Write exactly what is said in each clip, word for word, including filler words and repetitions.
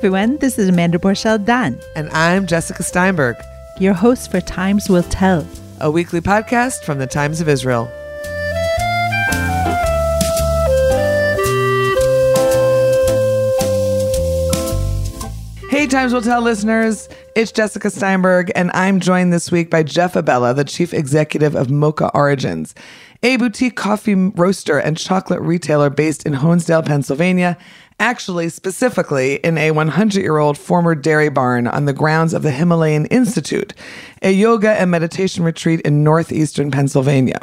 everyone, this is Amanda Borchell-Dan. And I'm Jessica Steinberg, your host for Times Will Tell, a weekly podcast from the Times of Israel. Hey, Times Will Tell listeners, it's Jessica Steinberg, and I'm joined this week by Jeff Abella, the chief executive of Mocha Origins, a boutique coffee roaster and chocolate retailer based in Honesdale, Pennsylvania, actually specifically in a hundred-year-old former dairy barn on the grounds of the Himalayan Institute, a yoga and meditation retreat in northeastern Pennsylvania.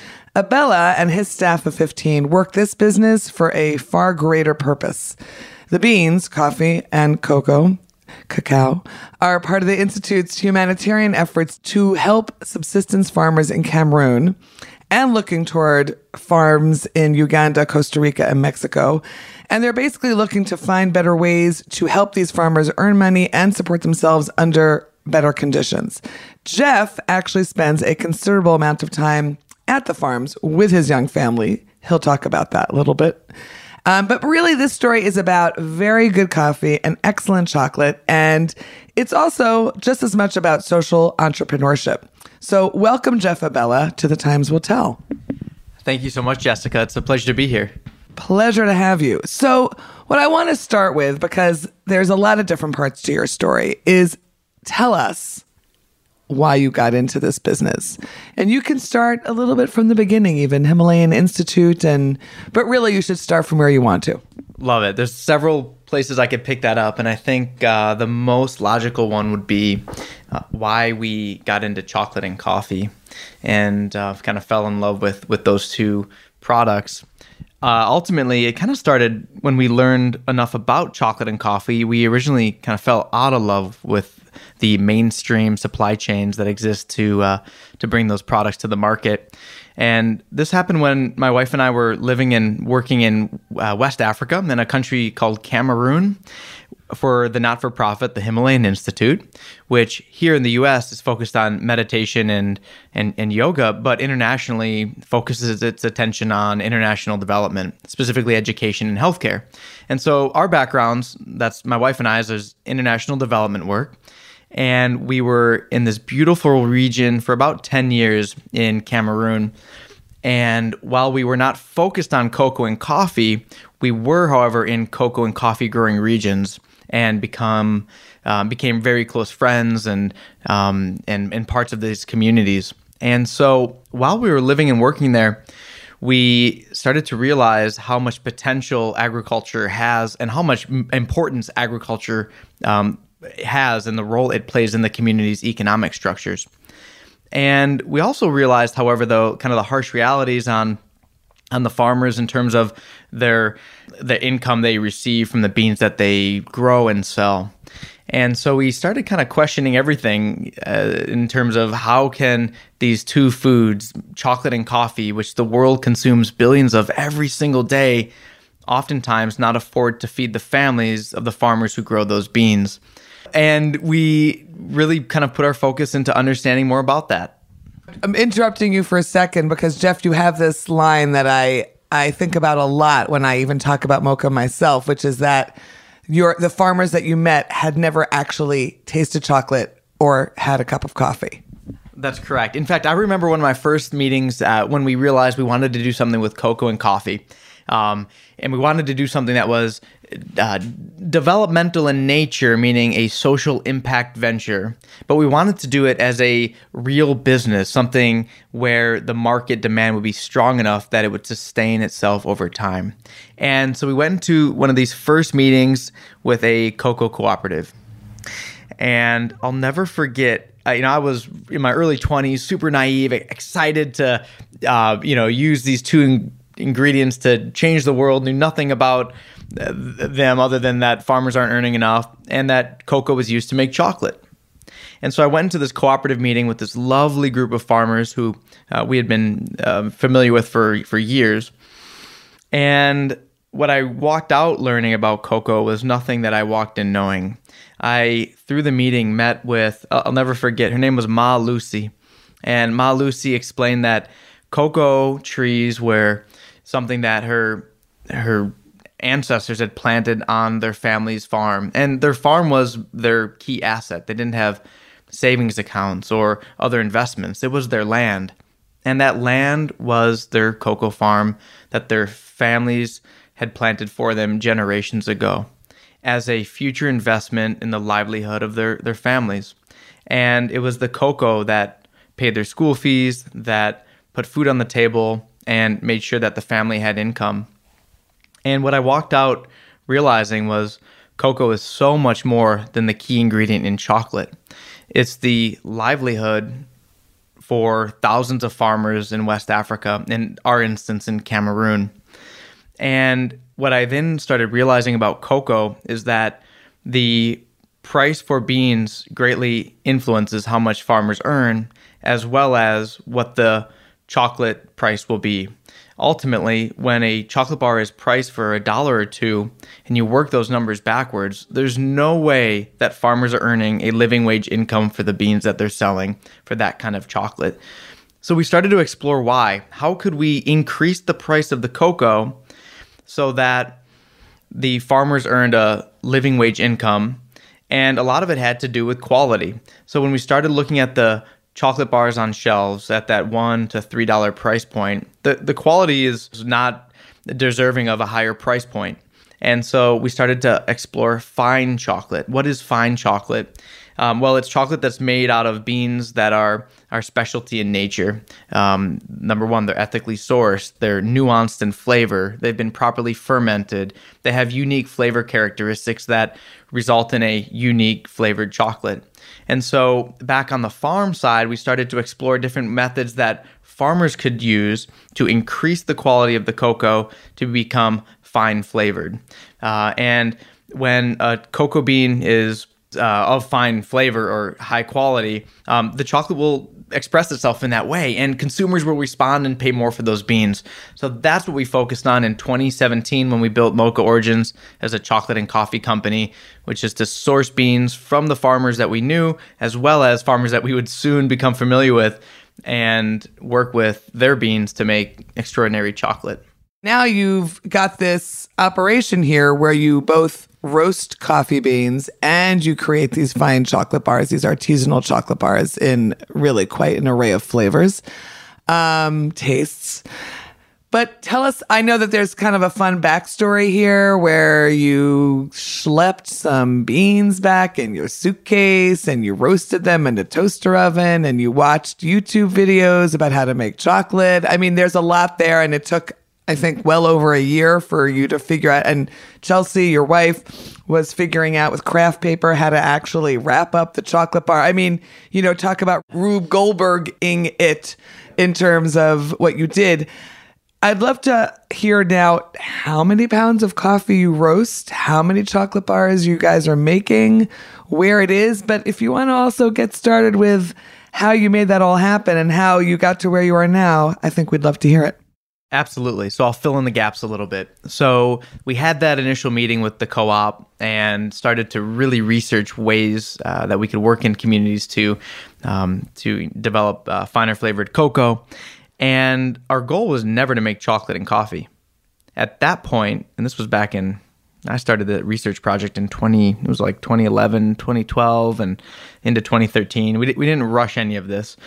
Abella and his staff of fifteen work this business for a far greater purpose. The beans, coffee, and cocoa, cacao, are part of the Institute's humanitarian efforts to help subsistence farmers in Cameroon and looking toward farms in Uganda, Costa Rica, and Mexico. And they're basically looking to find better ways to help these farmers earn money and support themselves under better conditions. Jeff actually spends a considerable amount of time at the farms with his young family. He'll talk about that a little bit. Um, but really, this story is about very good coffee and excellent chocolate, and it's also just as much about social entrepreneurship. So welcome, Jeff Abella, to the Times Will Tell. Thank you so much, Jessica. It's a pleasure to be here. Pleasure to have you. So what I want to start with, because there's a lot of different parts to your story, is tell us why you got into this business. And you can start a little bit from the beginning, even Himalayan Institute, and but really you should start from where you want to. Love it. There's several places I could pick that up, and I think uh, the most logical one would be uh, why we got into chocolate and coffee, and uh, kind of fell in love with with those two products. Uh, ultimately, it kind of started when we learned enough about chocolate and coffee. We originally kind of fell out of love with the mainstream supply chains that exist to uh, to bring those products to the market. And this happened when my wife and I were living and working in uh, West Africa in a country called Cameroon for the not-for-profit, the Himalayan Institute, which here in the U S is focused on meditation and, and, and yoga, but internationally focuses its attention on international development, specifically education and healthcare. And so our backgrounds, that's my wife and I's, is international development work. And we were in this beautiful region for about ten years in Cameroon. And while we were not focused on cocoa and coffee, we were, however, in cocoa and coffee growing regions and become um, became very close friends and, um, and and parts of these communities. And so while we were living and working there, we started to realize how much potential agriculture has and how much importance agriculture um, has and the role it plays in the community's economic structures. And we also realized, however, though, kind of the harsh realities on on the farmers in terms of their the income they receive from the beans that they grow and sell. And so we started kind of questioning everything uh, in terms of how can these two foods, chocolate and coffee, which the world consumes billions of every single day, oftentimes not afford to feed the families of the farmers who grow those beans. And we really kind of put our focus into understanding more about that. I'm interrupting you for a second because, Jeff, you have this line that I, I think about a lot when I even talk about Mocha myself, which is that your the farmers that you met had never actually tasted chocolate or had a cup of coffee. That's correct. In fact, I remember one of my first meetings uh, when we realized we wanted to do something with cocoa and coffee. Um, and we wanted to do something that was uh, developmental in nature, meaning a social impact venture. But we wanted to do it as a real business, something where the market demand would be strong enough that it would sustain itself over time. And so we went into one of these first meetings with a cocoa cooperative. And I'll never forget, uh, you know, I was in my early twenties, super naive, excited to, uh, you know, use these two in- ingredients to change the world, knew nothing about uh, them other than that farmers aren't earning enough and that cocoa was used to make chocolate. And so I went into this cooperative meeting with this lovely group of farmers who uh, we had been uh, familiar with for, for years. And what I walked out learning about cocoa was nothing that I walked in knowing. I, through the meeting, met with, I'll never forget, her name was Ma Lucy. And Ma Lucy explained that cocoa trees were something that her her ancestors had planted on their family's farm. And their farm was their key asset. They didn't have savings accounts or other investments. It was their land. And that land was their cocoa farm that their families had planted for them generations ago as a future investment in the livelihood of their, their families. And it was the cocoa that paid their school fees, that put food on the table, and made sure that the family had income. And what I walked out realizing was cocoa is so much more than the key ingredient in chocolate. It's the livelihood for thousands of farmers in West Africa, in our instance in Cameroon. And what I then started realizing about cocoa is that the price for beans greatly influences how much farmers earn, as well as what the chocolate price will be. Ultimately, when a chocolate bar is priced for a dollar or two and you work those numbers backwards, there's no way that farmers are earning a living wage income for the beans that they're selling for that kind of chocolate. So we started to explore why. How could we increase the price of the cocoa so that the farmers earned a living wage income? And a lot of it had to do with quality. So when we started looking at the chocolate bars on shelves at that one to three dollar price point, the, the quality is not deserving of a higher price point. And so we started to explore fine chocolate. What is fine chocolate? Um, well, it's chocolate that's made out of beans that are our specialty in nature. Um, number one, they're ethically sourced. They're nuanced in flavor. They've been properly fermented. They have unique flavor characteristics that result in a unique flavored chocolate. And so back on the farm side, we started to explore different methods that farmers could use to increase the quality of the cocoa to become fine flavored. Uh, and when a cocoa bean is Uh, of fine flavor or high quality, um, the chocolate will express itself in that way, and consumers will respond and pay more for those beans. So that's what we focused on in twenty seventeen when we built Mocha Origins as a chocolate and coffee company, which is to source beans from the farmers that we knew, as well as farmers that we would soon become familiar with, and work with their beans to make extraordinary chocolate. Now you've got this operation here where you both roast coffee beans and you create these fine chocolate bars, these artisanal chocolate bars in really quite an array of flavors, um, tastes. But tell us, I know that there's kind of a fun backstory here where you schlepped some beans back in your suitcase and you roasted them in a toaster oven and you watched YouTube videos about how to make chocolate. I mean, there's a lot there, and it took, I think, well over a year for you to figure out. And Chelsea, your wife, was figuring out with craft paper how to actually wrap up the chocolate bar. I mean, you know, talk about Rube Goldberg-ing it in terms of what you did. I'd love to hear now how many pounds of coffee you roast, how many chocolate bars you guys are making, where it is. But if you want to also get started with how you made that all happen and how you got to where you are now, I think we'd love to hear it. Absolutely. So I'll fill in the gaps a little bit. So we had that initial meeting with the co-op and started to really research ways uh, that we could work in communities to um, to develop uh, finer flavored cocoa. And our goal was never to make chocolate and coffee. At that point, and this was back in, I started the research project in twenty, it was like twenty eleven, twenty twelve, and into twenty thirteen. We, di- we didn't rush any of this.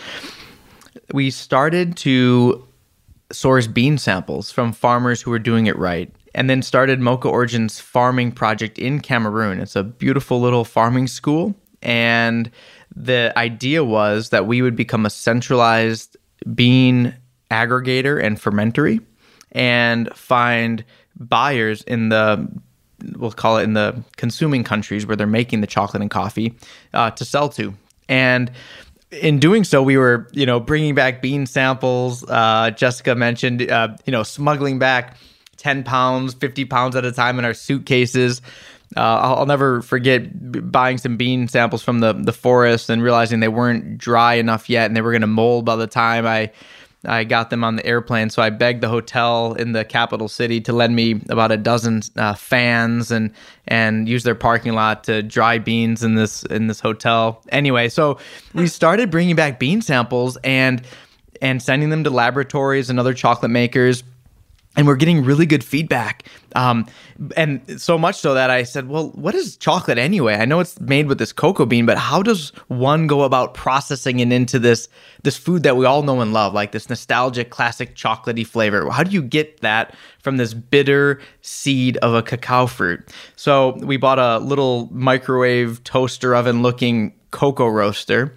We started to source bean samples from farmers who were doing it right, and then started Mocha Origins farming project in Cameroon. It's a beautiful little farming school, and the idea was that we would become a centralized bean aggregator and fermentery and find buyers in the, we'll call it in the consuming countries where they're making the chocolate and coffee uh, to sell to. And in doing so, we were, you know, bringing back bean samples. Uh, Jessica mentioned, uh, you know, smuggling back ten pounds, fifty pounds at a time in our suitcases. Uh, I'll, I'll never forget b- buying some bean samples from the, the forest and realizing they weren't dry enough yet and they were going to mold by the time I I got them on the airplane. So I begged the hotel in the capital city to lend me about a dozen uh, fans and and use their parking lot to dry beans in this in this hotel. Anyway, so we started bringing back bean samples and and sending them to laboratories and other chocolate makers. And we're getting really good feedback. Um, and so much so that I said, well, what is chocolate anyway? I know it's made with this cocoa bean, but how does one go about processing it into this, this food that we all know and love, like this nostalgic, classic chocolatey flavor? How do you get that from this bitter seed of a cacao fruit? So we bought a little microwave toaster oven looking cocoa roaster.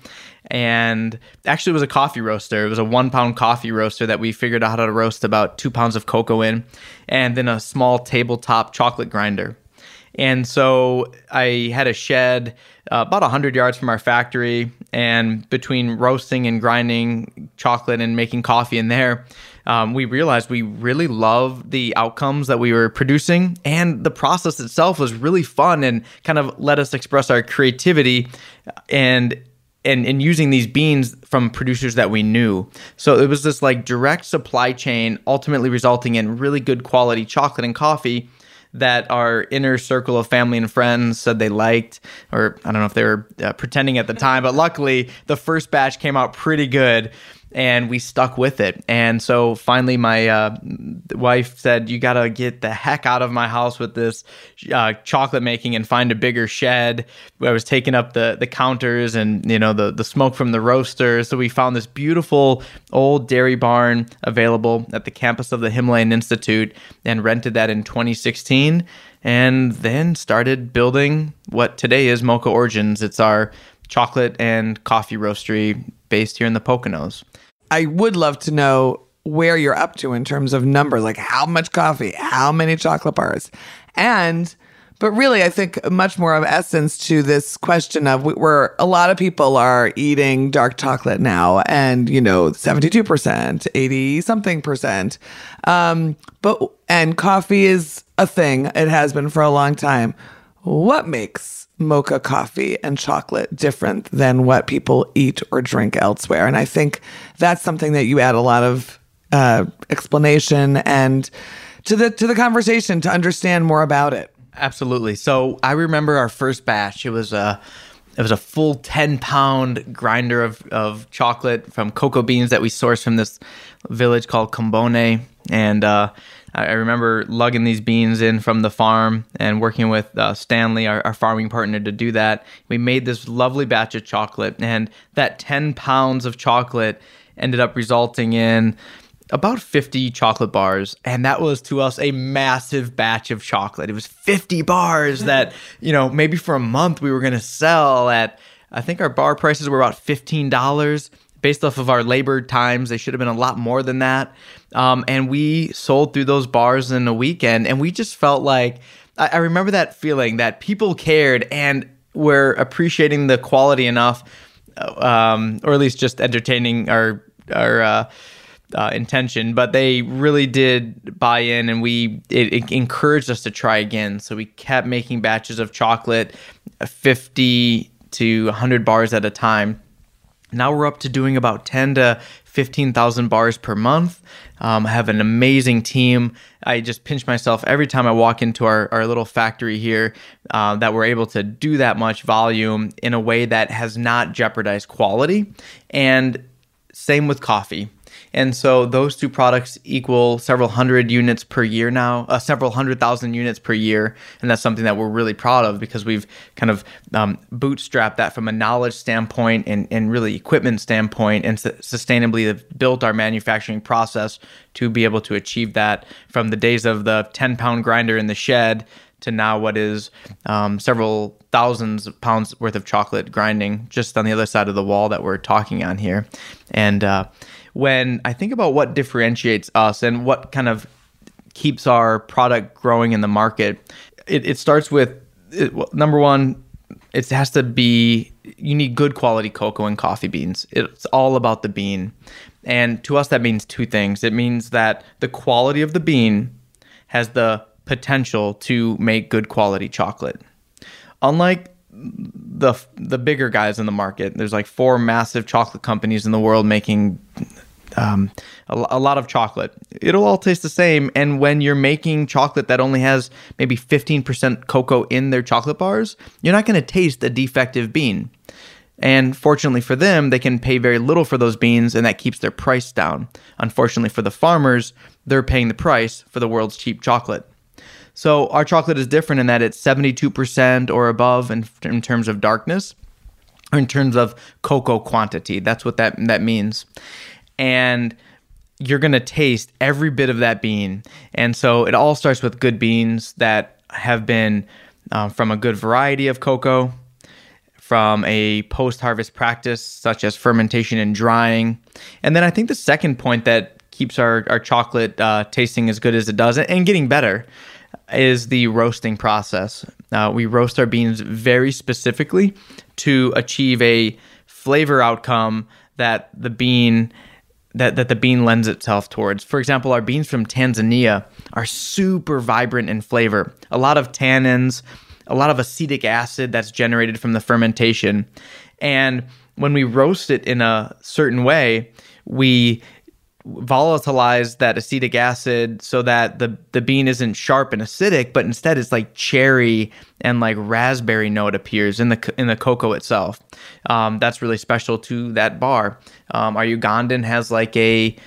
And actually, it was a coffee roaster. It was a one pound coffee roaster that we figured out how to roast about two pounds of cocoa in, and then a small tabletop chocolate grinder. And so I had a shed uh, about one hundred yards from our factory, and between roasting and grinding chocolate and making coffee in there, um, we realized we really loved the outcomes that we were producing, and the process itself was really fun and kind of let us express our creativity and And, and using these beans from producers that we knew. So it was this like direct supply chain, ultimately resulting in really good quality chocolate and coffee that our inner circle of family and friends said they liked, or I don't know if they were uh, pretending at the time, but luckily the first batch came out pretty good. And we stuck with it. And so finally my uh, wife said, you got to get the heck out of my house with this uh, chocolate making and find a bigger shed. I was taking up the the counters and, you know, the, the smoke from the roaster. So we found this beautiful old dairy barn available at the campus of the Himalayan Institute and rented that in twenty sixteen. And then started building what today is Mocha Origins. It's our chocolate and coffee roastery based here in the Poconos. I would love to know where you're up to in terms of numbers, like how much coffee, how many chocolate bars. And, but really, I think much more of essence to this question of where a lot of people are eating dark chocolate now and, you know, seventy-two percent, eighty something percent. Um, but, and coffee is a thing. It has been for a long time. What makes mocha coffee and chocolate different than what people eat or drink elsewhere? And I think that's something that you add a lot of uh, explanation and to the to the conversation to understand more about it. Absolutely. So I remember our first batch. It was a it was a full ten pound grinder of of chocolate from cocoa beans that we sourced from this village called Combone. And uh, I remember lugging these beans in from the farm and working with uh, Stanley, our, our farming partner, to do that. We made this lovely batch of chocolate, and that ten pounds of chocolate ended up resulting in about fifty chocolate bars. And that was to us a massive batch of chocolate. It was fifty bars that, you know, maybe for a month we were going to sell at, I think our bar prices were about fifteen dollars. Based off of our labor times, they should have been a lot more than that. Um, and we sold through those bars in a weekend. And we just felt like, I, I remember that feeling that people cared and were appreciating the quality enough, um, or at least just entertaining our, our uh, uh, intention. But they really did buy in, and we it, it encouraged us to try again. So we kept making batches of chocolate, fifty to one hundred bars at a time. Now we're up to doing about ten to fifteen thousand bars per month. Um, I have an amazing team. I just pinch myself every time I walk into our, our little factory here uh, that we're able to do that much volume in a way that has not jeopardized quality. And same with coffee. And so those two products equal several hundred units per year now, uh, several hundred thousand units per year. And that's something that we're really proud of because we've kind of um, bootstrapped that from a knowledge standpoint and, and really equipment standpoint, and su- sustainably have built our manufacturing process to be able to achieve that from the days of the ten pound grinder in the shed to now what is um, several thousands of pounds worth of chocolate grinding just on the other side of the wall that we're talking on here. And uh, when I think about what differentiates us and what kind of keeps our product growing in the market, it, it starts with, it, well, number one, it has to be, you need good quality cocoa and coffee beans. It's all about the bean. And to us, that means two things. It means that the quality of the bean has the potential to make good quality chocolate. Unlike the the bigger guys in the market, there's like four massive chocolate companies in the world making um, a, a lot of chocolate. It'll all taste the same. And when you're making chocolate that only has maybe fifteen percent cocoa in their chocolate bars, you're not going to taste a defective bean. And fortunately for them, they can pay very little for those beans, and that keeps their price down. Unfortunately for the farmers, they're paying the price for the world's cheap chocolate. So our chocolate is different in that it's seventy-two percent or above in, in terms of darkness, or in terms of cocoa quantity. That's what that, that means. And you're going to taste every bit of that bean. And so it all starts with good beans that have been um, from a good variety of cocoa, from a post-harvest practice such as fermentation and drying. And then I think the second point that keeps our, our chocolate uh, tasting as good as it does and getting better is the roasting process. Uh, we roast our beans very specifically to achieve a flavor outcome that the bean that, that the bean lends itself towards. For example, our beans from Tanzania are super vibrant in flavor. A lot of tannins, a lot of acetic acid that's generated from the fermentation. And when we roast it in a certain way, we volatilize that acetic acid so that the, the bean isn't sharp and acidic, but instead it's like cherry and like raspberry note appears in the in the cocoa itself. Um, that's really special to that bar. Um, our Ugandan has like a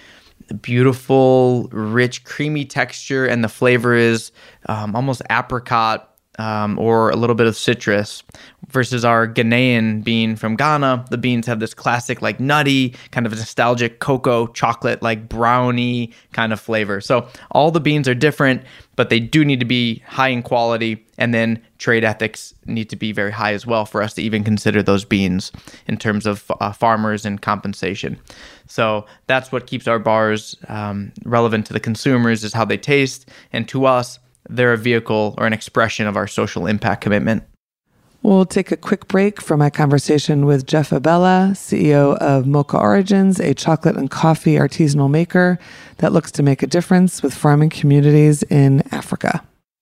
beautiful, rich, creamy texture, and the flavor is um, almost apricot, Um, or a little bit of citrus, versus our Ghanaian bean from Ghana. The beans have this classic, like nutty, kind of nostalgic cocoa chocolate, like brownie kind of flavor. So all the beans are different, but they do need to be high in quality, and then trade ethics need to be very high as well for us to even consider those beans in terms of uh, farmers and compensation. So that's what keeps our bars um, relevant to the consumers, is how they taste, and to us, they're a vehicle or an expression of our social impact commitment. We'll take a quick break from my conversation with Jeff Abella, C E O of Mocha Origins, a chocolate and coffee artisanal maker that looks to make a difference with farming communities in Africa.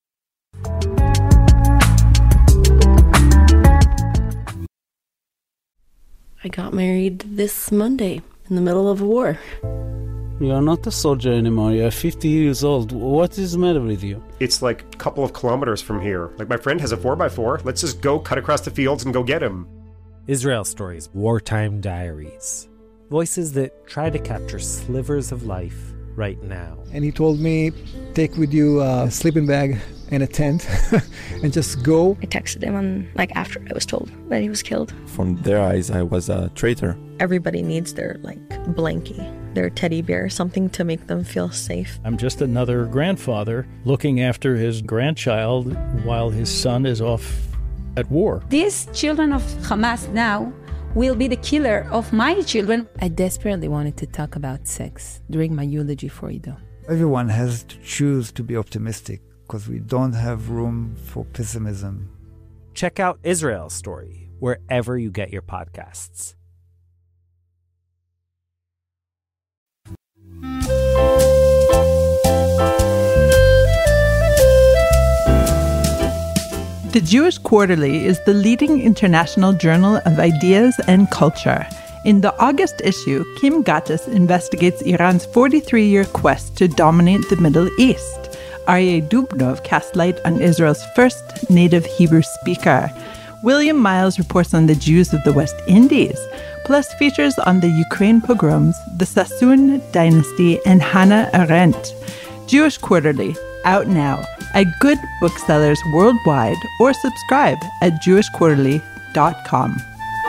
I got married this Monday in the middle of a war. You're not a soldier anymore. You're fifty years old. What is the matter with you? It's like a couple of kilometers from here. Like, my friend has a four by four. Let's just go cut across the fields and go get him. Israel Stories, Wartime Diaries. Voices that try to capture slivers of life right now. And he told me, take with you a sleeping bag and a tent and just go. I texted him on, like, after I was told that he was killed. From their eyes, I was a traitor. Everybody needs their, like, blankie, their teddy bear, something to make them feel safe. I'm just another grandfather looking after his grandchild while his son is off at war. These children of Hamas now will be the killer of my children. I desperately wanted to talk about sex during my eulogy for Ido. Everyone has to choose to be optimistic, because we don't have room for pessimism. Check out Israel Story wherever you get your podcasts. The Jewish Quarterly is the leading international journal of ideas and culture. In the August issue, Kim Gattis investigates Iran's forty-three-year quest to dominate the Middle East. Aryeh Dubnov casts light on Israel's first native Hebrew speaker. William Miles reports on the Jews of the West Indies, plus features on the Ukraine pogroms, the Sassoon dynasty, and Hannah Arendt. Jewish Quarterly, out now at good booksellers worldwide, or subscribe at jewish quarterly dot com.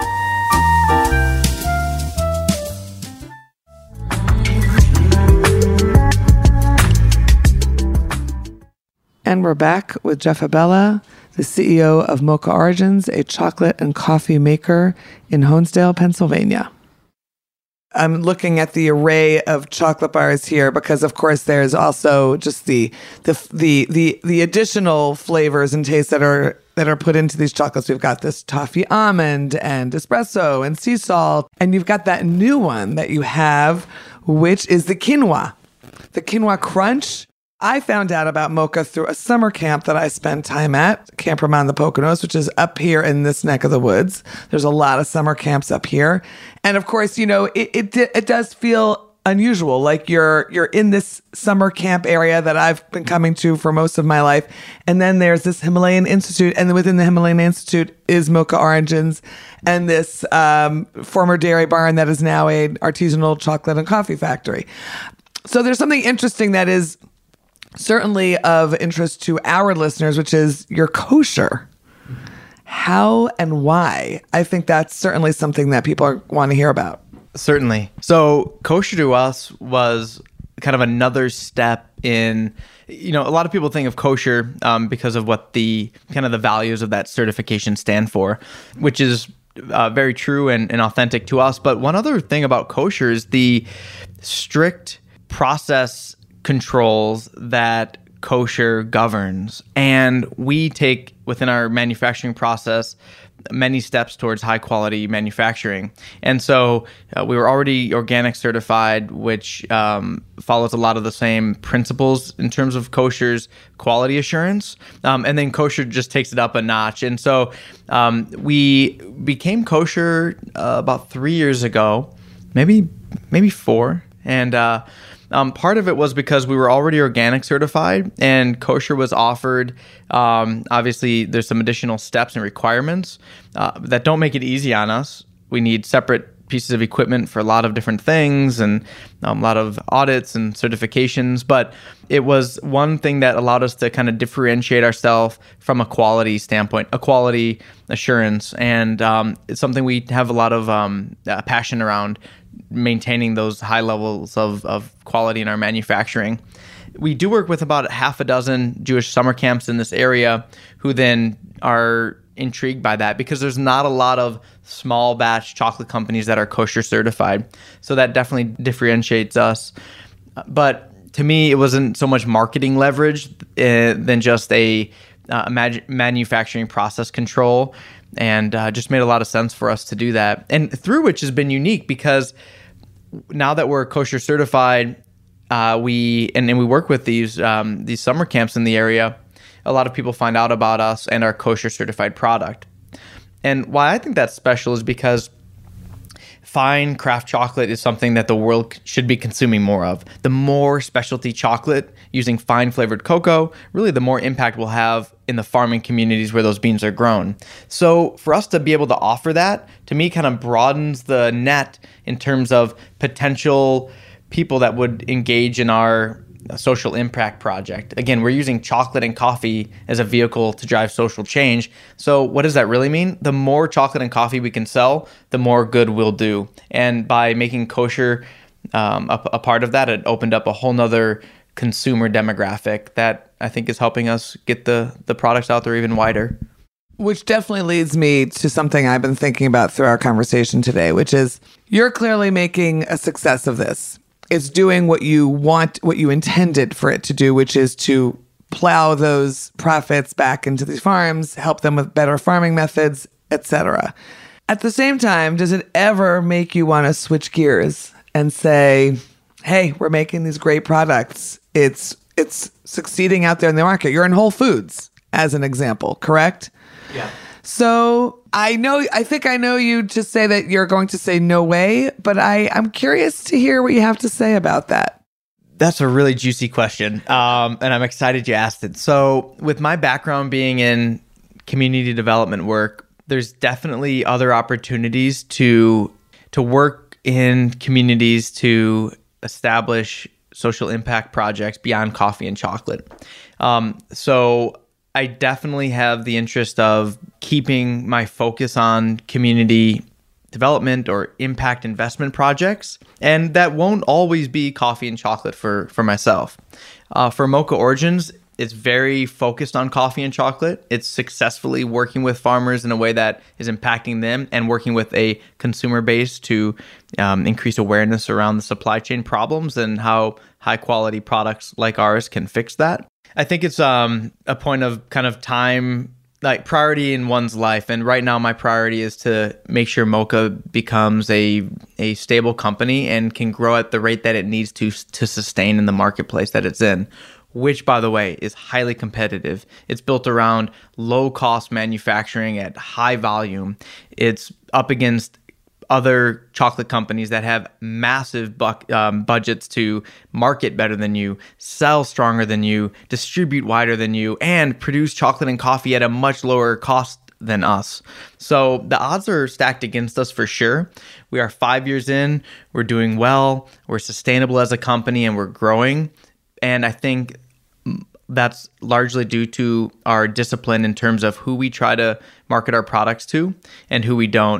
And we're back with Jeff Abella, the C E O of Mocha Origins, a chocolate and coffee maker in Honesdale, Pennsylvania. I'm looking at the array of chocolate bars here because, of course, there's also just the the the the, the additional flavors and tastes that are that are put into these chocolates. We've got this toffee almond and espresso and sea salt, and you've got that new one that you have, which is the quinoa, the quinoa crunch. I found out about Mocha through a summer camp that I spent time at, Camp Ramon the Poconos, which is up here in this neck of the woods. There's a lot of summer camps up here. And of course, you know, it it, it does feel unusual. Like you're you're in this summer camp area that I've been coming to for most of my life, and then there's this Himalayan Institute, and within the Himalayan Institute is Mocha Origins, and this um, former dairy barn that is now a artisanal chocolate and coffee factory. So there's something interesting that is certainly of interest to our listeners, which is you're kosher. How and why? I think that's certainly something that people are, want to hear about. Certainly. So kosher to us was kind of another step in, you know, a lot of people think of kosher um, because of what the kind of the values of that certification stand for, which is uh, very true and, and authentic to us. But one other thing about kosher is the strict process controls that kosher governs. And we take within our manufacturing process many steps towards high quality manufacturing. And so uh, we were already organic certified, which um, follows a lot of the same principles in terms of kosher's quality assurance. Um, and then kosher just takes it up a notch. And so um, we became kosher uh, about three years ago, maybe, maybe four. And uh, Um, part of it was because we were already organic certified and kosher was offered. Um, obviously, there's some additional steps and requirements uh, that don't make it easy on us. We need separate pieces of equipment for a lot of different things and um, a lot of audits and certifications. But it was one thing that allowed us to kind of differentiate ourselves from a quality standpoint, a quality assurance. And um, it's something we have a lot of um, uh, passion around, maintaining those high levels of, of quality in our manufacturing. We do work with about half a dozen Jewish summer camps in this area who then are intrigued by that because there's not a lot of small batch chocolate companies that are kosher certified. So that definitely differentiates us. But to me, it wasn't so much marketing leverage uh, than just a uh, mag- manufacturing process control. And uh, just made a lot of sense for us to do that. And through which has been unique because now that we're kosher certified, uh, we and, and we work with these um, these summer camps in the area, a lot of people find out about us and our kosher certified product. And why I think that's special is because fine craft chocolate is something that the world should be consuming more of. The more specialty chocolate using fine flavored cocoa, really the more impact we'll have in the farming communities where those beans are grown. So for us to be able to offer that, to me, kind of broadens the net in terms of potential people that would engage in our social impact project. Again, we're using chocolate and coffee as a vehicle to drive social change. So what does that really mean? The more chocolate and coffee we can sell, the more good we'll do. And by making kosher um, a, a part of that, it opened up a whole nother consumer demographic that I think is helping us get the, the products out there even wider. Which definitely leads me to something I've been thinking about through our conversation today, which is you're clearly making a success of this. It's doing what you want, what you intended for it to do, which is to plow those profits back into these farms, help them with better farming methods, et cetera. At the same time, does it ever make you want to switch gears and say, hey, we're making these great products. It's it's succeeding out there in the market. You're in Whole Foods, as an example, correct? Yeah. So I know, I think I know you to say that you're going to say no way, but I, I'm curious to hear what you have to say about that. That's a really juicy question, um, and I'm excited you asked it. So with my background being in community development work, there's definitely other opportunities to to work in communities to establish social impact projects beyond coffee and chocolate. Um, so I definitely have the interest of keeping my focus on community development or impact investment projects. And that won't always be coffee and chocolate for, for myself. Uh, for Mocha Origins, it's very focused on coffee and chocolate. It's successfully working with farmers in a way that is impacting them and working with a consumer base to um, increase awareness around the supply chain problems and how high quality products like ours can fix that. I think it's um, a point of kind of time, like priority in one's life. And right now my priority is to make sure Mocha becomes a a stable company and can grow at the rate that it needs to to sustain in the marketplace that it's in, which, by the way, is highly competitive. It's built around low cost manufacturing at high volume. It's up against other chocolate companies that have massive buck, um, budgets to market better than you, sell stronger than you, distribute wider than you, and produce chocolate and coffee at a much lower cost than us. So the odds are stacked against us for sure. We are five years in, we're doing well, we're sustainable as a company, and we're growing. And I think that's largely due to our discipline in terms of who we try to market our products to and who we don't.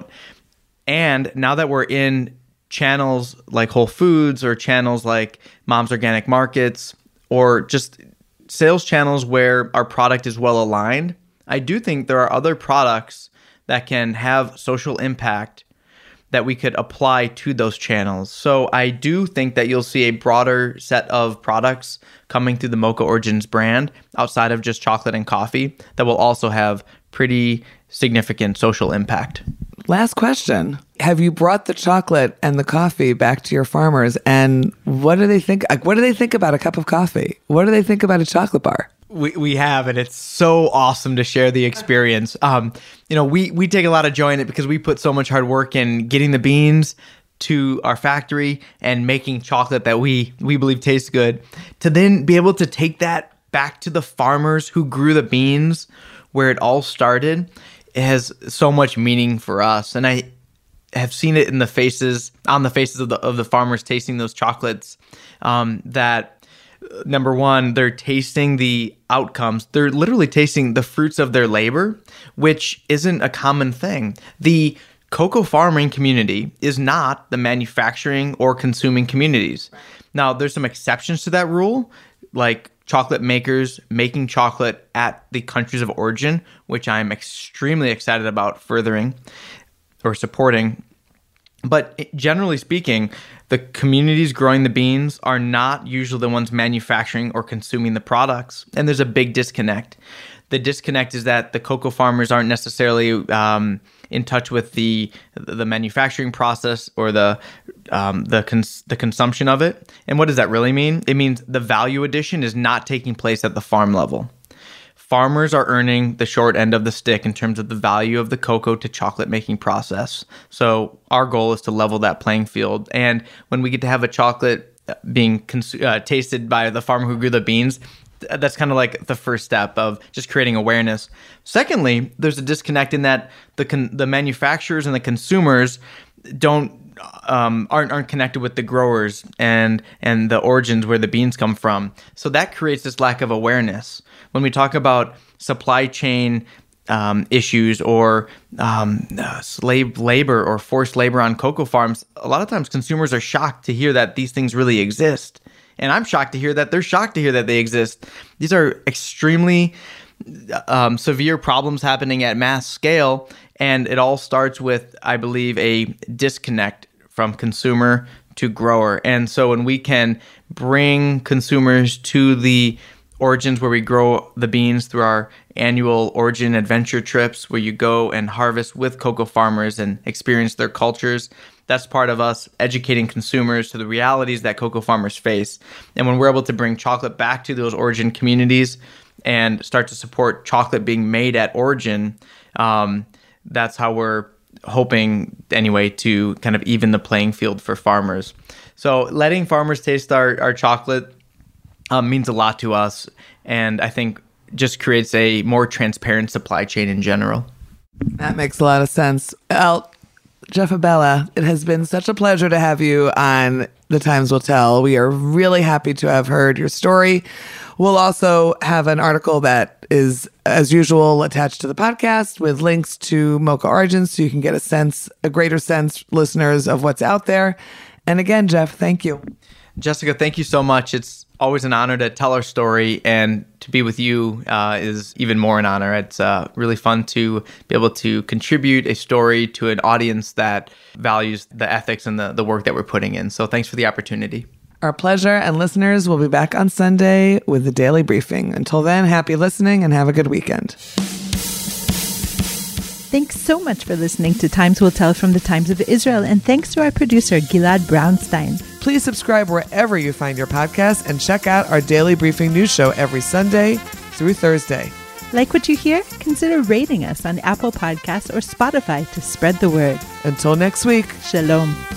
And now that we're in channels like Whole Foods or channels like Mom's Organic Markets or just sales channels where our product is well aligned, I do think there are other products that can have social impact that we could apply to those channels. So I do think that you'll see a broader set of products coming through the Mocha Origins brand outside of just chocolate and coffee that will also have pretty significant social impact. Last question. Have you brought the chocolate and the coffee back to your farmers? And what do they think? What do they think about a cup of coffee? What do they think about a chocolate bar? We we have, and it's so awesome to share the experience. Um, you know, we we take a lot of joy in it because we put so much hard work in getting the beans to our factory and making chocolate that we we believe tastes good. To then be able to take that back to the farmers who grew the beans, where it all started, it has so much meaning for us. And I have seen it in the faces, on the faces of the of the farmers tasting those chocolates, um, that. Number one, they're tasting the outcomes. They're literally tasting the fruits of their labor, which isn't a common thing. The cocoa farming community is not the manufacturing or consuming communities. Now, there's some exceptions to that rule, like chocolate makers making chocolate at the countries of origin, which I'm extremely excited about furthering or supporting. But generally speaking, the communities growing the beans are not usually the ones manufacturing or consuming the products. And there's a big disconnect. The disconnect is that the cocoa farmers aren't necessarily um, in touch with the the manufacturing process or the um, the cons- the consumption of it. And what does that really mean? It means the value addition is not taking place at the farm level. Farmers are earning the short end of the stick in terms of the value of the cocoa to chocolate making process. So our goal is to level that playing field. And when we get to have a chocolate being cons- uh, tasted by the farmer who grew the beans, that's kind of like the first step of just creating awareness. Secondly, there's a disconnect in that the con- the manufacturers and the consumers don't um, aren't aren't connected with the growers and and the origins where the beans come from. So that creates this lack of awareness. When we talk about supply chain um, issues or um, uh, slave labor or forced labor on cocoa farms, a lot of times consumers are shocked to hear that these things really exist. And I'm shocked to hear that they're shocked to hear that they exist. These are extremely um, severe problems happening at mass scale. And it all starts with, I believe, a disconnect from consumer to grower. And so when we can bring consumers to the origins where we grow the beans through our annual origin adventure trips, where you go and harvest with cocoa farmers and experience their cultures, that's part of us educating consumers to the realities that cocoa farmers face. And when we're able to bring chocolate back to those origin communities and start to support chocolate being made at origin, um, that's how we're hoping, anyway, to kind of even the playing field for farmers. So letting farmers taste our, our chocolate um, means a lot to us, and I think just creates a more transparent supply chain in general. That makes a lot of sense. Well, Jeff Abella, it has been such a pleasure to have you on The Times Will Tell. We are really happy to have heard your story. We'll also have an article that is, as usual, attached to the podcast with links to Mocha Origins so you can get a sense, a greater sense, listeners, of what's out there. And again, Jeff, thank you. Jessica, thank you so much. It's always an honor to tell our story, and to be with you uh, is even more an honor. It's uh, really fun to be able to contribute a story to an audience that values the ethics and the, the work that we're putting in. So thanks for the opportunity. Our pleasure, and listeners, we'll be back on Sunday with the Daily Briefing. Until then, happy listening and have a good weekend. Thanks so much for listening to Times Will Tell from the Times of Israel, and thanks to our producer, Gilad Brownstein. Please subscribe wherever you find your podcast and check out our Daily Briefing news show every Sunday through Thursday. Like what you hear? Consider rating us on Apple Podcasts or Spotify to spread the word. Until next week. Shalom.